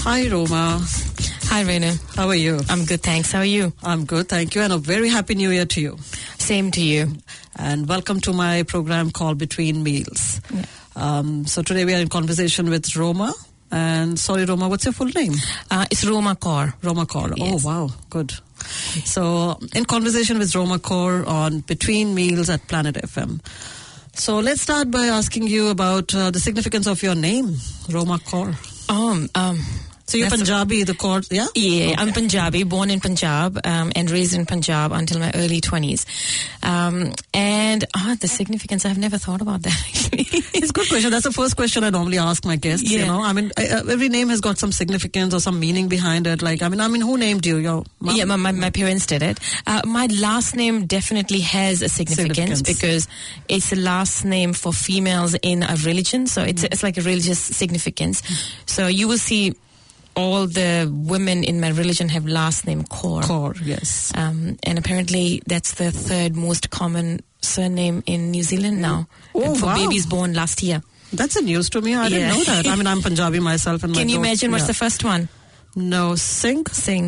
Hi, Roma. Hi, Renu. How are you? I'm good, thanks. How are you? I'm good, thank you. And a very happy new year to you. Same to you. And welcome to my program called Between Meals. Yeah. So today we are in conversation with Roma. And sorry, Roma, what's your full name? It's Roma Kaur. Roma Kaur. Yes. Oh, wow. Good. So in conversation with Roma Kaur on Between Meals at Planet FM. So let's start by asking you about the significance of your name, Roma Kaur. So you're Punjabi, the Kaur, yeah? Yeah, Okay. I'm Punjabi, born in Punjab and raised in Punjab until my early 20s. The significance, I've never thought about that actually. It's a good question. That's the first question I normally ask my guests, Yeah. you know. I mean, every name has got some significance or some meaning behind it. Like, I mean, who named you? Your mom? Yeah, my parents did it. My last name definitely has a significance because it's the last name for females in a religion. So it's like a religious significance. So you will see all the women in my religion have last name Kaur. Kaur, yes. And apparently that's the third most common surname in New Zealand now. Oh, for wow. babies born last year. That's a news to me. I didn't know that. I mean, I'm Punjabi myself. And Can you imagine what's the first one? No, Singh? Singh.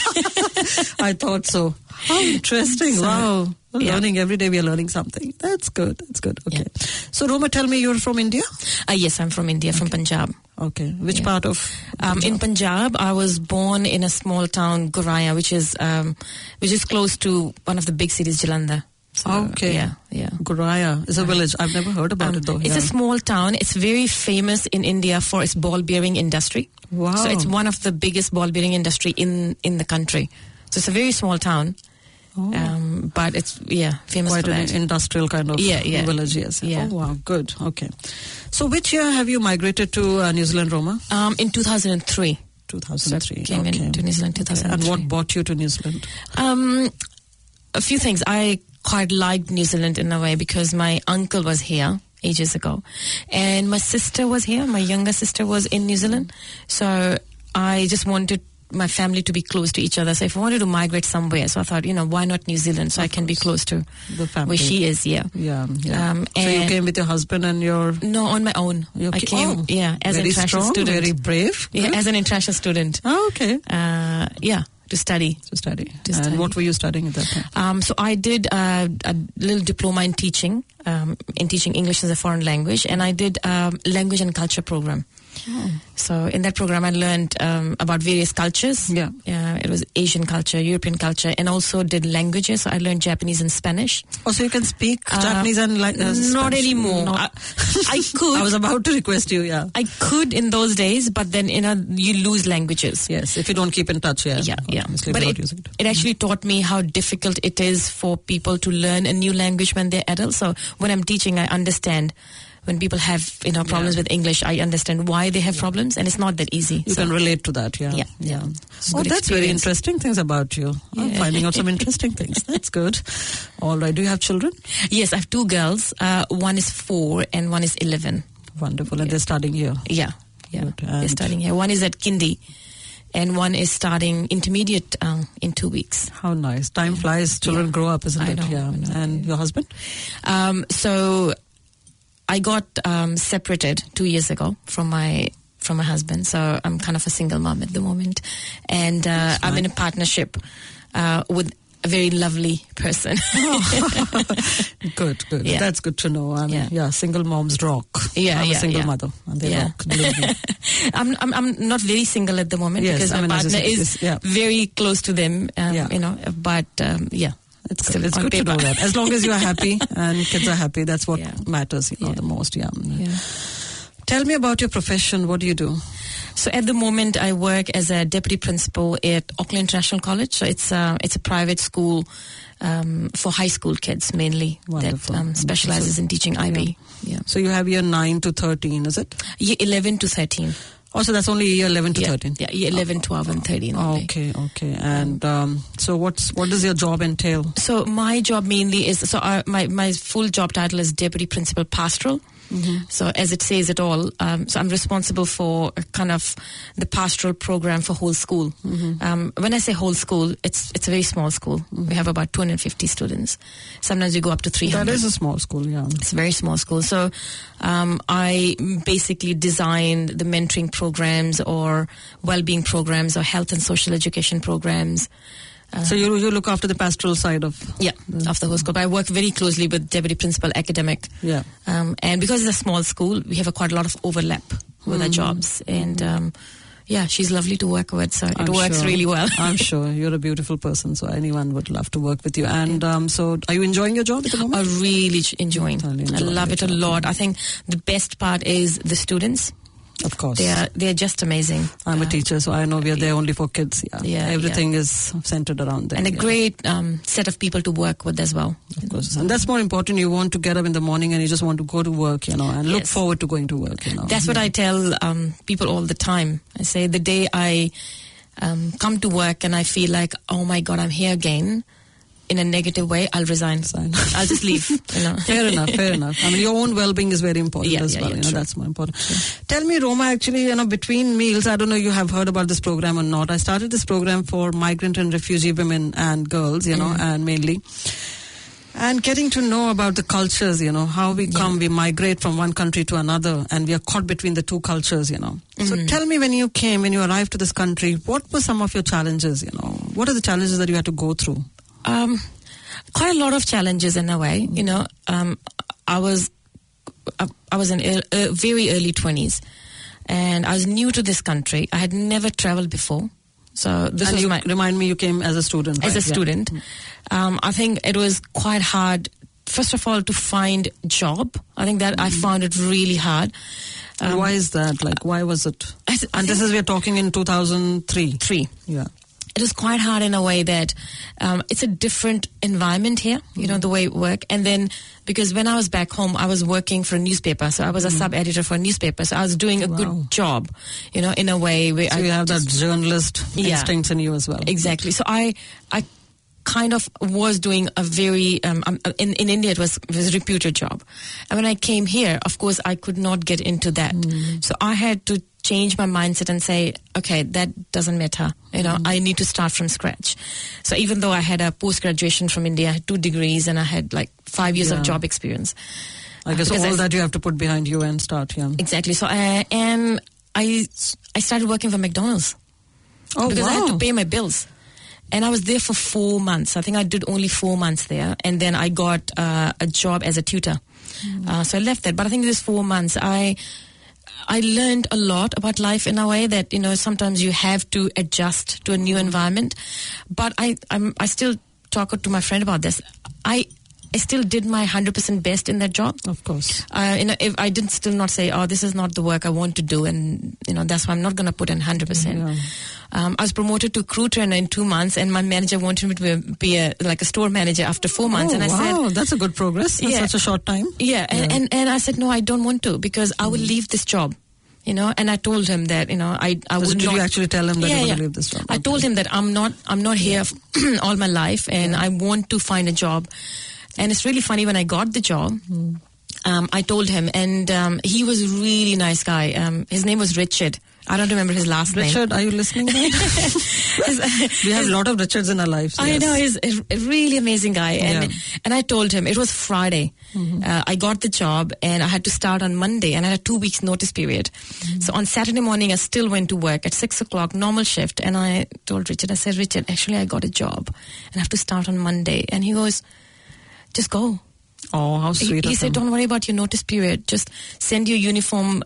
I thought so. How interesting. So, wow. We're yeah. learning every day. We are learning something. That's good. That's good. Okay. Yeah. So, Roma, tell me, you're from India? Yes, I'm from India, from Punjab. Okay. Which part of In Punjab, I was born in a small town, Goraya, which is close to one of the big cities, Jalandhar. So, okay. Yeah. Goraya is a village. I've never heard about it though. It's a small town. It's very famous in India for its ball bearing industry. Wow. So it's one of the biggest ball bearing industry in the country. So it's a very small town. Oh. But it's, famous Quite for an that. industrial kind of village, yes. Yeah. Oh, wow, good. Okay. So which year have you migrated to New Zealand, Roma? In 2003. 2003. So I came into New Zealand 2003. And what brought you to New Zealand? A few things. I quite liked New Zealand in a way because my uncle was here ages ago. And my sister was here. My younger sister was in New Zealand. So I just wanted my family to be close to each other. So if I wanted to migrate somewhere, so I thought, why not New Zealand? So I can be close to the family. Where she is, yeah. Yeah. So you and came with your husband and your... No, on my own. I came, as an very international strong, student. very brave. Yeah, as an international student. Oh, okay. To study. And what were you studying at that time? So I did a little diploma in teaching English as a foreign language, and I did language and culture program. Oh. So in that program, I learned about various cultures. Yeah. It was Asian culture, European culture, and also did languages. So I learned Japanese and Spanish. Oh, so you can speak Japanese and Spanish? Not anymore. Not. I could. I was about to request you, yeah. I could in those days, but then you lose languages. Yes, if you don't keep in touch, yeah. But it actually taught me how difficult it is for people to learn a new language when they're adults. So when I'm teaching, I understand. When people have problems with English, I understand why they have problems, and it's not that easy. You can relate to that, yeah. Oh, that's very interesting things about you. I'm finding out some interesting things. That's good. All right. Do you have children? Yes, I have two girls. One is 4 and one is 11. Wonderful. And they're studying here? Yeah. They're studying here. One is at Kindy, and one is starting intermediate in 2 weeks. How nice. Time flies. Children grow up, isn't it? I know. And your husband? So I got separated 2 years ago from my husband, so I'm kind of a single mom at the moment, and I'm in a partnership with a very lovely person. Good. Yeah. That's good to know. Single moms rock. I'm a single mother, and they rock. I'm not very single at the moment because my partner is very close to them. It's good to know that. As long as you are happy and kids are happy, that's what matters, the most. Yeah. Tell me about your profession. What do you do? So at the moment, I work as a deputy principal at Auckland International College. So it's a private school for high school kids mainly. Wonderful. That specializes in teaching IB. Yeah. So you have year 9 to 13, is it? Year 11 to 13. Oh, so that's only year 11 to 13? Yeah, year 11, 12 and 13 only. Okay. And so what does your job entail? So my job mainly is, my full job title is Deputy Principal Pastoral. So as it says it all, so I'm responsible for kind of the pastoral program for whole school. When I say whole school, it's a very small school. We have about 250 students. Sometimes we go up to 300. That is a small school, yeah. It's a very small school. So I basically design the mentoring programs or well-being programs or health and social education programs. So you look after the pastoral side of... of the whole school. But I work very closely with Deputy Principal Academic. Yeah. And because it's a small school, we have quite a lot of overlap with our jobs. And she's lovely to work with. So it works really well. I'm sure. You're a beautiful person. So anyone would love to work with you. And so are you enjoying your job at the moment? I'm really enjoying. I love it a lot. I think the best part is the students. Of course. They're just amazing. I'm a teacher, so I know we are there only for kids. Everything is centered around them. And a great set of people to work with as well. Of course. And that's more important. You want to get up in the morning and you just want to go to work, and look forward to going to work, That's what I tell people all the time. I say the day I come to work and I feel like, oh my God, I'm here again, in a negative way, I'll resign. I'll just leave. Fair enough. I mean, your own well-being is very important as well. That's more important. Sure. Tell me, Roma, actually, between meals, I don't know you have heard about this program or not. I started this program for migrant and refugee women and girls, and mainly. And getting to know about the cultures, how we we migrate from one country to another, and we are caught between the two cultures, So tell me, when you arrived to this country, what were some of your challenges, What are the challenges that you had to go through? Quite a lot of challenges in a way. I was in very early 20s, and I was new to this country. I had never traveled before. So this was remind me, you came as a student. As a student. I think it was quite hard, first of all, to find a job. I think that I found it really hard. And why is that? Why was it? We are talking in 2003. Yeah. It was quite hard in a way that it's a different environment here, the way it works. And then, because when I was back home, I was working for a newspaper. So I was a sub-editor for a newspaper. So I was doing a good job, in a way. Where you have that journalist instincts in you as well. Exactly. So I kind of was doing a very, in India it was a reputed job. And when I came here, of course, I could not get into that. So I had to change my mindset and say, okay, that doesn't matter. I need to start from scratch. So even though I had a post-graduation from India, I had 2 degrees and I had 5 years of job experience. I guess all that you have to put behind you and start, Exactly. So I started working for McDonald's. Because I had to pay my bills. And I was there for 4 months. I think I did only 4 months there. And then I got a job as a tutor. So I left that. But I think this 4 months, I learned a lot about life in a way that, sometimes you have to adjust to a new environment. But I still talk to my friend about this. I still did my 100% best in that job. Of course. If I did still not say, this is not the work I want to do. And, that's why I'm not going to put in 100%. Yeah. I was promoted to crew trainer in 2 months, and my manager wanted me to be a store manager after 4 months. And I said, that's a good progress in such a short time. Yeah. And I said, no, I don't want to, because I will leave this job. And I told him that, I would not. Did you actually tell him that you want to leave this job? I told him that I'm not here all my life, and I want to find a job. And it's really funny, when I got the job, I told him, and he was a really nice guy. His name was Richard. I don't remember his last name. Richard, are you listening? We have a lot of Richards in our lives. I know, he's a really amazing guy. And I told him, it was Friday. I got the job, and I had to start on Monday, and I had a 2 weeks notice period. So on Saturday morning, I still went to work at 6 o'clock, normal shift. And I told Richard, I said, Richard, actually I got a job, and I have to start on Monday. And he goes, just go. Oh, how sweet He said, don't worry about your notice period. Just send your uniform,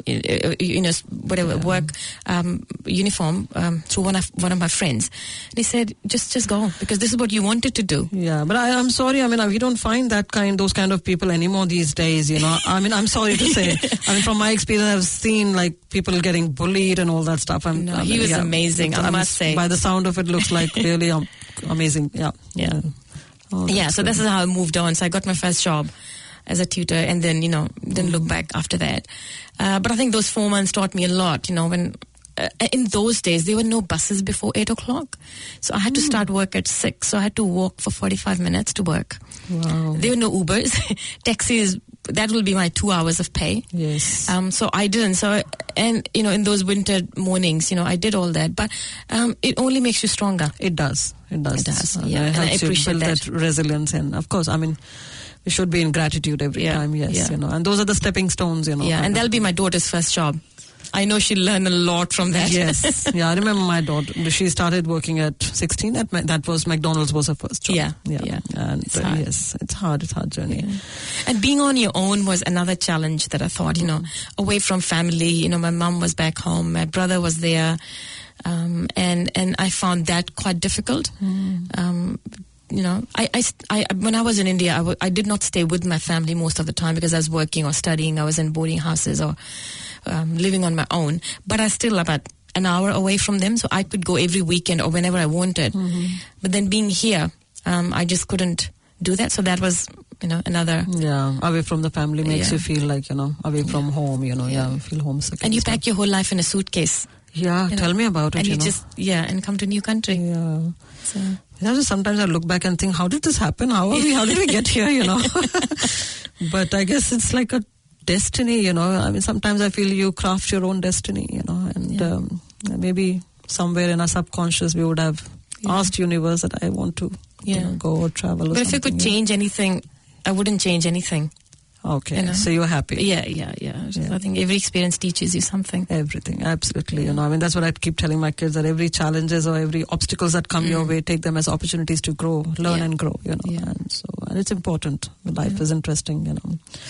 work uniform through one of my friends. And he said, just go, because this is what you wanted to do. Yeah, but I'm sorry. We don't find those kind of people anymore these days. I'm sorry to say. From my experience, I've seen people getting bullied and all that stuff. He was amazing. I must say. By the sound of it, looks like really amazing. Yeah. Yeah. So this is how I moved on. So I got my first job as a tutor, and then, didn't look back after that. But I think those 4 months taught me a lot, when in those days, there were no buses before 8 o'clock. So I had to start work at 6. So I had to walk for 45 minutes to work. Wow. There were no Ubers. Taxis that will be my 2 hours of pay. Yes. So I didn't. So, and in those winter mornings, I did all that. But it only makes you stronger. It does. It does. It does. And Yeah, it and I helps you appreciate build that. resilience. And of course, I mean, we should be in gratitude every time. Yes, Yeah. And those are the stepping stones. Yeah, and that'll be my daughter's first job. I know she'll learn a lot from that. Yes. Yeah, I remember my daughter. She started working at 16. That was McDonald's was her first job. Yeah. And It's hard. yes, it's hard. It's a hard journey. Yeah. And being on your own was another challenge that I thought, away from family. My mum was back home, my brother was there, and I found that quite difficult. I when I was in India, I did not stay with my family most of the time because I was working or studying. I was in boarding houses or living on my own. But I still about an hour away from them, so I could go every weekend or whenever I wanted. But then being here, I just couldn't do that. So that was, another. Yeah, away from the family makes you feel like, away from home, you feel homesick. And you pack your whole life in a suitcase. Yeah, tell me about it. And you just, and come to a new country. Yeah. So. Sometimes I look back and think, how did this happen? How did we get here, But I guess it's like a destiny, I mean, sometimes I feel you craft your own destiny, and maybe somewhere in our subconscious we would have asked universe that I want to go or travel or But if I could change anything, I wouldn't change anything. Okay, so you're happy. Yeah. I think every experience teaches you something. Everything, absolutely. I mean, that's what I keep telling my kids, that every challenges or every obstacles that come your way, take them as opportunities to grow, learn and grow, and it's important. Life is interesting,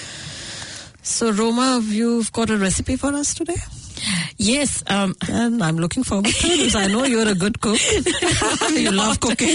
So, Roma, you've got a recipe for us today? Yes. And I'm looking forward to it because I know you're a good cook. You love cooking.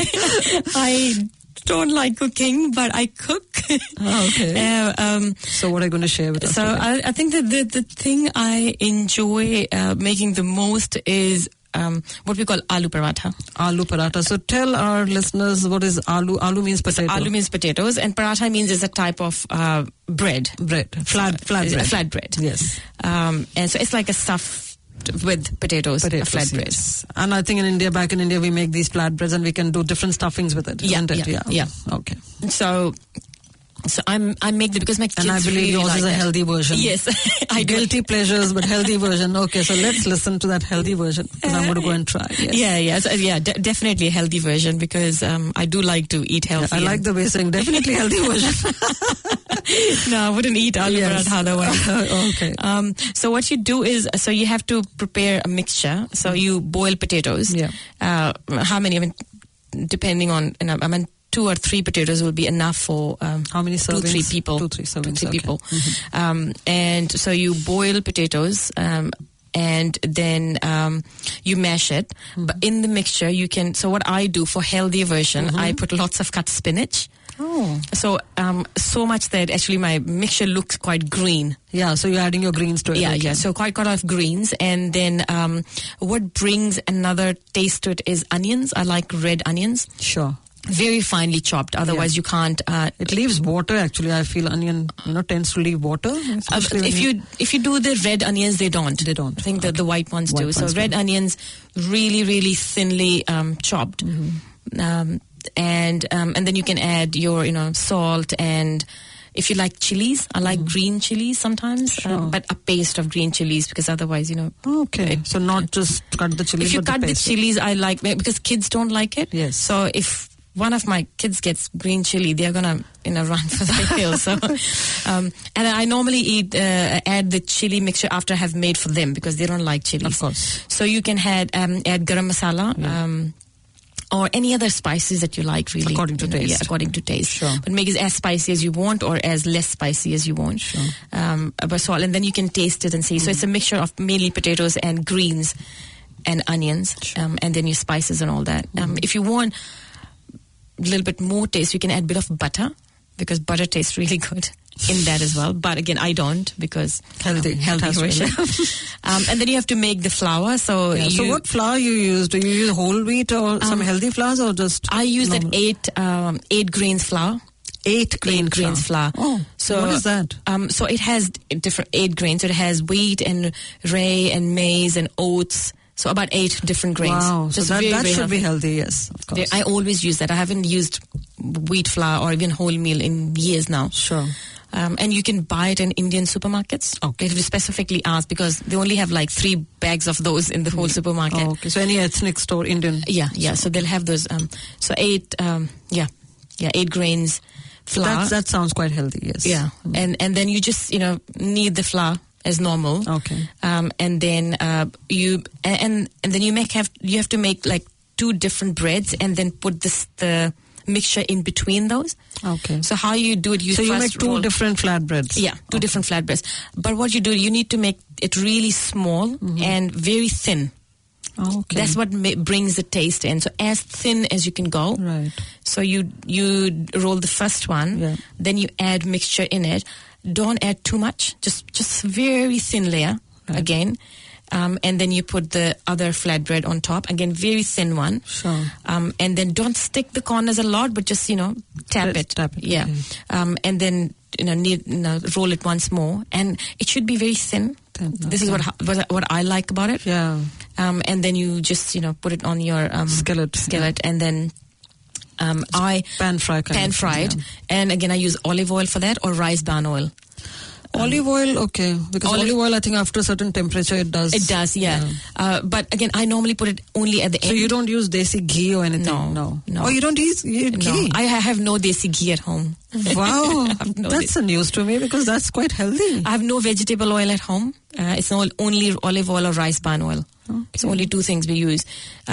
I don't like cooking, but I cook. Oh, okay. So what are you going to share with us today? I think that the thing I enjoy making the most is what we call aloo paratha. Aloo paratha. So tell our listeners, what is aloo? Aloo means potato. Aloo means potatoes, and paratha means is a type of bread. Flat bread. Flat bread. Yes. And so it's like a stuff with potatoes, a flat bread. Yes. And I think back in India, we make these flat breads and we can do different stuffings with it, isn't it? Yeah. Okay. So I make because my kids and I believe really yours is a healthy version. Yes, I do. Guilty pleasures, but healthy version. Okay, so let's listen to that healthy version because I'm going to go and try. Yes. Definitely a healthy version because I do like to eat healthy. I like the way you're saying definitely healthy version. No, I wouldn't eat aloo paratha otherwise. Okay. So what you do is, so you have to prepare a mixture. So you boil potatoes. Yeah. How many? I mean, depending on, 2 or 3 potatoes will be enough for how many servings? 2-3 people. 2-3 servings. 2-3 people. And so you boil potatoes. And then you mash it. But in the mixture, you can. So what I do for healthy version, I put lots of cut spinach. Oh. So much that actually my mixture looks quite green. Yeah, so you're adding your greens to it. Yeah. So quite a lot of greens. And then what brings another taste to it is onions. I like red onions. Sure. Very finely chopped. Otherwise, you can't. It leaves water. Actually, I feel onion, tends to leave water. If you do the red onions, they don't. They don't. I think that the white ones do. So red onions, really, really thinly chopped, and then you can add your salt and. If you like chilies, I like green chilies sometimes, but a paste of green chilies because otherwise, Okay, so not just cut the chilies. If you but cut the chilies, I like because kids don't like it. Yes. So if one of my kids gets green chili, they're gonna run for the hills. So, and I normally add the chili mixture after I have made for them because they don't like chilies. Of course. So you can add garam masala. Yeah. Or any other spices that you like, really. According to taste. Yeah, according to taste. Sure. But make it as spicy as you want or as less spicy as you want. Sure. But salt, and then you can taste it and see. So it's a mixture of mainly potatoes and greens and onions, and then your spices and all that. If you want a little bit more taste, you can add a bit of butter because butter tastes really good in that as well. But again, I don't because healthy version. And then you have to make the flour. So so what flour you use? Do you use whole wheat or some healthy flours or just? I use that 8 grains flour. 8 grains flour. Oh, so what is that? So it has different 8 grains. So it has wheat and rye and maize and oats. So about 8 different grains. Wow, so that should be healthy, yes, of course. I always use that. I haven't used wheat flour or even wholemeal in years now. Sure. And you can buy it in Indian supermarkets. Okay. If you specifically ask, because they only have like 3 bags of those in the whole supermarket. Oh, okay. So any ethnic store, Indian? Yeah. So they'll have those. So 8 grains flour. That sounds quite healthy, yes. Yeah. And then you just, knead the flour as normal. Okay. And then you have to make like 2 different breads and then put the mixture in between those. Okay. So how you do it, you make 2 different flatbreads. Yeah, 2 different flatbreads. But what you do, you need to make it really small and very thin. Okay. That's what brings the taste in. So as thin as you can go. Right. So you roll the first one, then you add mixture in it. Don't add too much, just very thin layer again. And then you put the other flatbread on top. Again, very thin one. Sure. And then don't stick the corners a lot, but just, tap it. Tap it. Yeah. Okay. And then, roll it once more. And it should be very thin. This is what I like about it. Yeah. And then you just, put it on your skillet. And then pan fried. Yeah. And again, I use olive oil for that or rice bran oil. Olive oil, okay. Because olive oil, I think after a certain temperature, it does. It does, yeah. But again, I normally put it only at the end. So you don't use desi ghee or anything? No. Oh, you don't use ghee? No, I have no desi ghee at home. Wow. That's a news to me because that's quite healthy. I have no vegetable oil at home. It's only olive oil or rice bran oil. Okay. It's only 2 things we use.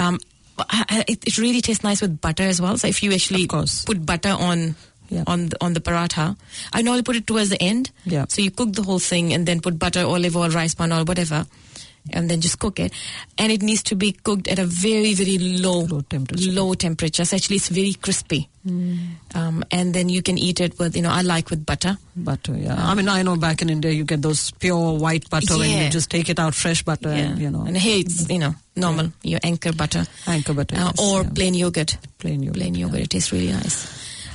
It really tastes nice with butter as well. So if you actually put butter on the paratha, I normally put it towards the end. Yeah. So you cook the whole thing and then put butter, olive oil, rice bran oil, whatever, and then just cook it. And it needs to be cooked at a very, very low temperature. So actually it's very crispy. And then you can eat it with, I like with butter. Butter, yeah. I mean, I know back in India you get those pure white butter when you just take it out, fresh butter. Yeah. And here it's, normal, your anchor butter. Or plain yogurt. Plain yogurt. It tastes really nice.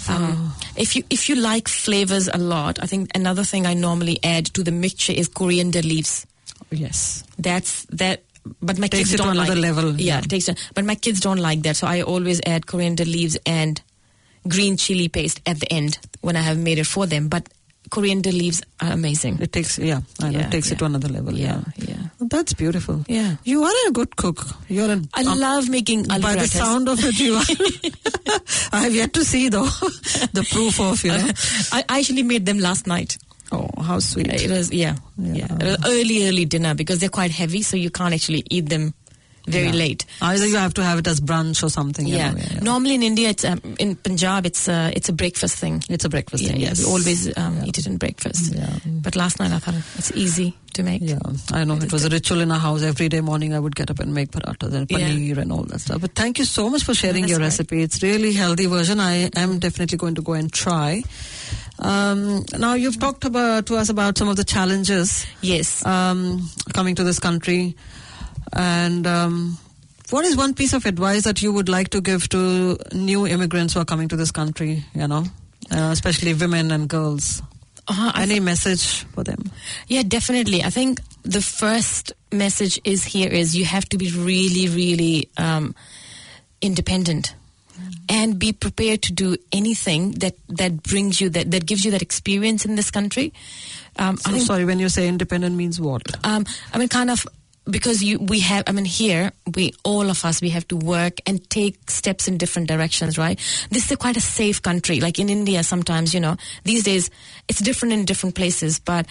If you like flavors a lot, I think another thing I normally add to the mixture is coriander leaves. Yes. That's that. But my takes kids it don't to another like level. Yeah, takes it. But my kids don't like that, so I always add coriander leaves and green chili paste at the end when I have made it for them. But coriander leaves are amazing. It takes, it to another level. Yeah. That's beautiful. Yeah. You are a good cook. I love making aloo by parathas. the sound of it, you are. I have yet to see, though, the proof of, I actually made them last night. Oh, how sweet. It was, It was early dinner because they're quite heavy, so you can't actually eat them very late. Either you have to have it as brunch or something. Normally in India, it's in Punjab, it's a breakfast thing. It's a breakfast thing. Yes, we always eat it in breakfast. Yeah. But last night I thought it's easy to make. Yeah, I know it was a ritual in our house. Every day morning I would get up and make parathas and paneer and all that stuff. But thank you so much for sharing your recipe. It's really healthy version. I am definitely going to go and try. Now you've talked to us about some of the challenges. Yes. Coming to this country. And what is one piece of advice that you would like to give to new immigrants who are coming to this country, especially women and girls? Any message for them? Yeah, definitely. I think the first message is you have to be really, really independent. And be prepared to do anything that brings you that gives you that experience in this country. Sorry, when you say independent means what? Kind of because here all of us have to work and take steps in different directions, right? This is quite a safe country. Like in India, sometimes these days it's different in different places, but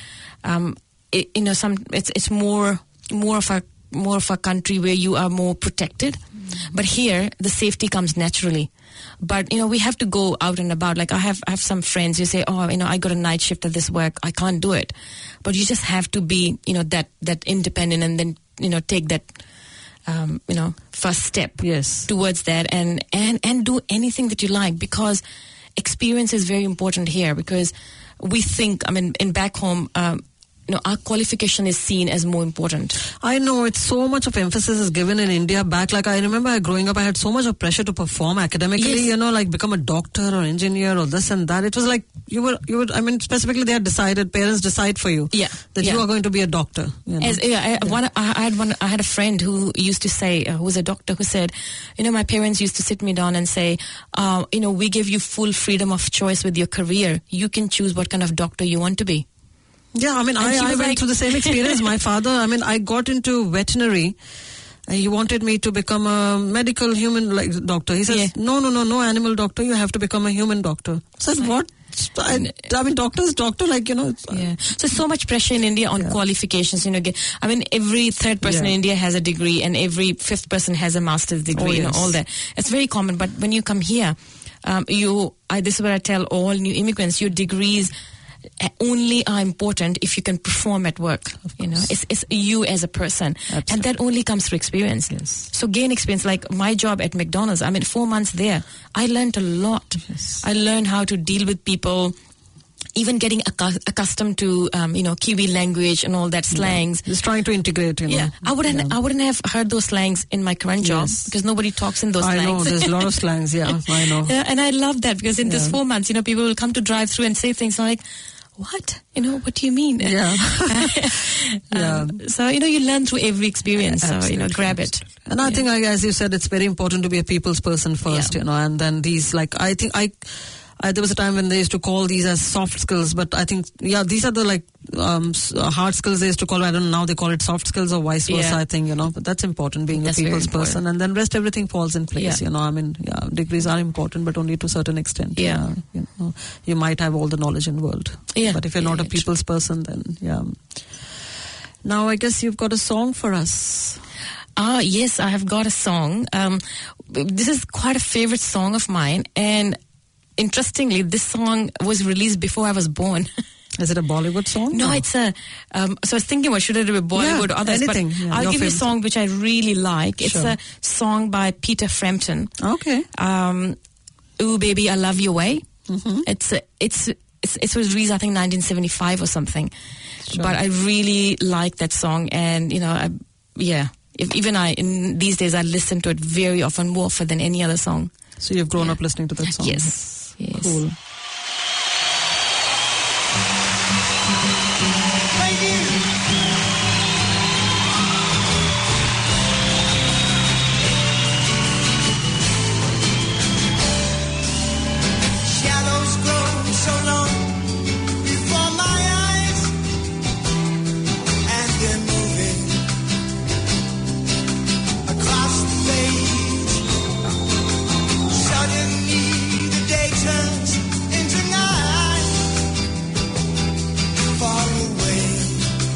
it's more of a country where you are more protected. But here, the safety comes naturally. But, we have to go out and about. Like I have some friends who say, I got a night shift at this work. I can't do it. But you just have to be, that independent and then, take that, first step towards that and do anything that you like, because experience is very important here, because we think, in back home, our qualification is seen as more important. I know it's so much of emphasis is given in India back. Like I remember growing up, I had so much of pressure to perform academically, Yes. like become a doctor or engineer or this and that. It was like you were, I mean, specifically they had decided, parents decide for you Yeah. that you Yeah. are going to be a doctor. I had a friend who used to say, who was a doctor, who said, my parents used to sit me down and say, we give you full freedom of choice with your career. You can choose what kind of doctor you want to be. Yeah, I mean, And she I was went like- through the same experience. My father, I mean, I got into veterinary. He wanted me to become a medical human doctor. He says, Yeah. no animal doctor. You have to become a human doctor. I said, what? I mean, doctor, it's, Yeah. So much pressure in India on qualifications. I mean, every third person in India has a degree, and every fifth person has a master's degree. yes. All that. It's very common. But when you come here, this is what I tell all new immigrants: your degrees only are important if you can perform at work. It's you as a person. Absolutely. And that only comes through experience. Yes. So gain experience. Like my job at McDonald's, I mean, 4 months there, I learned a lot. Yes. I learned how to deal with people, even getting accustomed to Kiwi language and all that slangs. Just trying to integrate, Yeah, I wouldn't have heard those slangs in my current job Yes. because nobody talks in those I slangs. know, there's a lot of slangs, yeah, I know. Yeah, and I love that because in this 4 months, people will come to drive through and say things like, what? What do you mean? Yeah. Yeah. So, you learn through every experience. Absolutely. So, grab it. And I think, as you said, it's very important to be a people's person first, and then these, I think there was a time when they used to call these as soft skills, but I think, these are the hard skills they used to call. I don't know, now they call it soft skills or vice versa, Yeah. I think, but that's important, being That's a very people's person. important. And then rest, everything falls in place, Yeah. I mean, degrees are important, but only to a certain extent. Yeah. You might have all the knowledge in the world. Yeah. But if you're not a Yeah, people's person, then, Now, I guess you've got a song for us. Yes, I have got a song. This is quite a favorite song of mine. And interestingly, this song was released before I was born. Is it a Bollywood song? No, Or- it's a. So I was thinking, should it be Bollywood or others? anything. But Yeah, I'll your give you a favorite. song which I really like. It's Sure. a song by Peter Frampton. Okay. Ooh, Baby, I Love Your Way. Mm-hmm. It was released, I think, 1975 or something. Sure. But I really like that song, and in these days I listen to it very often, more often than any other song. So you've grown up listening to that song? Yes. Cool. Shadows grow so long before my eyes, and they're moving across the page. Suddenly the day turns into night. Far away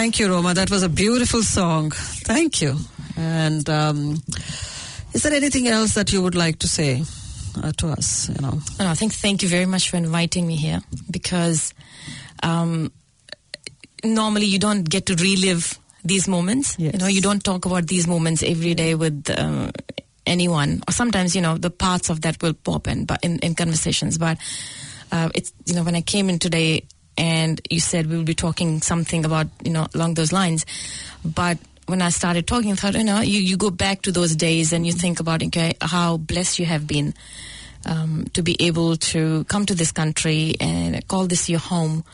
Thank you, Roma. That was a beautiful song. Thank you. And is there anything else that you would like to say to us? You know, I think thank you very much for inviting me here, because normally you don't get to relive these moments. Yes. You know, you don't talk about these moments every day with anyone, or sometimes, you know, the parts of that will pop in conversations. But it's, you know, when I came in today and you said we will be talking something about, you know, along those lines, but when I started talking, I thought, you know, you go back to those days and you think about, okay, how blessed you have been to be able to come to this country and call this your home,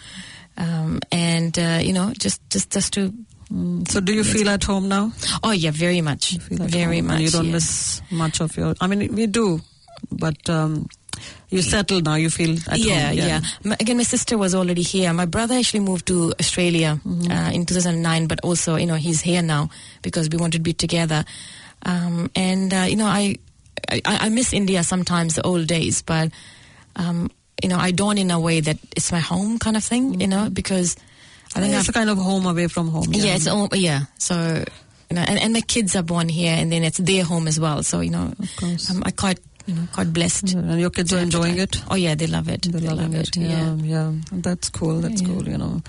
and you know, just to. So do you feel at home now? Oh yeah, very much, very much. And you don't yeah. miss much of your. I mean, we do, but you settled now. You feel at home. Yeah. Again, my sister was already here. My brother actually moved to Australia in 2009, but also, you know, he's here now because we wanted to be together. And you know, I miss India sometimes, the old days, but you know, I don't in a way that it's my home kind of thing, you know, because I think it's a kind of home away from home. Yeah, it's so, you know, and my kids are born here, and then it's their home as well. So, you know, of course. I quite blessed. Yeah, and your kids are enjoying it? Oh yeah, they love it. They love it. Yeah. That's cool. That's cool. You know,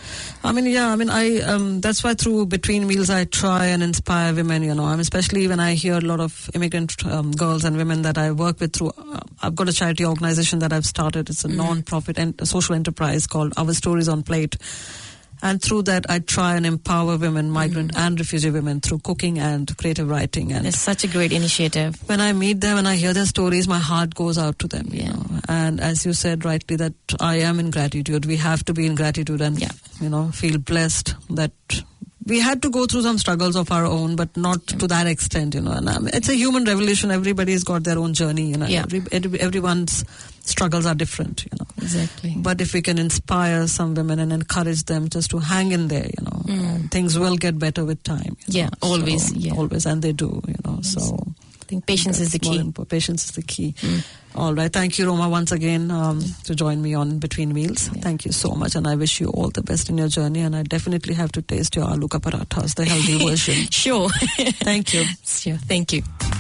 I that's why through Between Meals I try and inspire women. You know, especially when I hear a lot of immigrant girls and women that I work with through. I've got a charity organization that I've started. It's a non-profit and a social enterprise called Our Stories on Plate. And through that, I try and empower women, migrant and refugee women, through cooking and creative writing. And it's such a great initiative. When I meet them and I hear their stories, my heart goes out to them. You know? And as you said rightly, that I am in gratitude. We have to be in gratitude and you know, feel blessed that we had to go through some struggles of our own, but not to that extent. You know, and it's a human revolution. Everybody's got their own journey. You know, everyone's struggles are different. You know, exactly. But if we can inspire some women and encourage them just to hang in there, you know, things will get better with time. You know? Always. Always, and they do. You know, so I think patience is the key. Patience is the key. All right. Thank you, Roma, once again to join me on Between Meals. Thank you so much, and I wish you all the best in your journey. And I definitely have to taste your aloo ka parathas, the healthy version. Sure. Thank you. Sure. Thank you.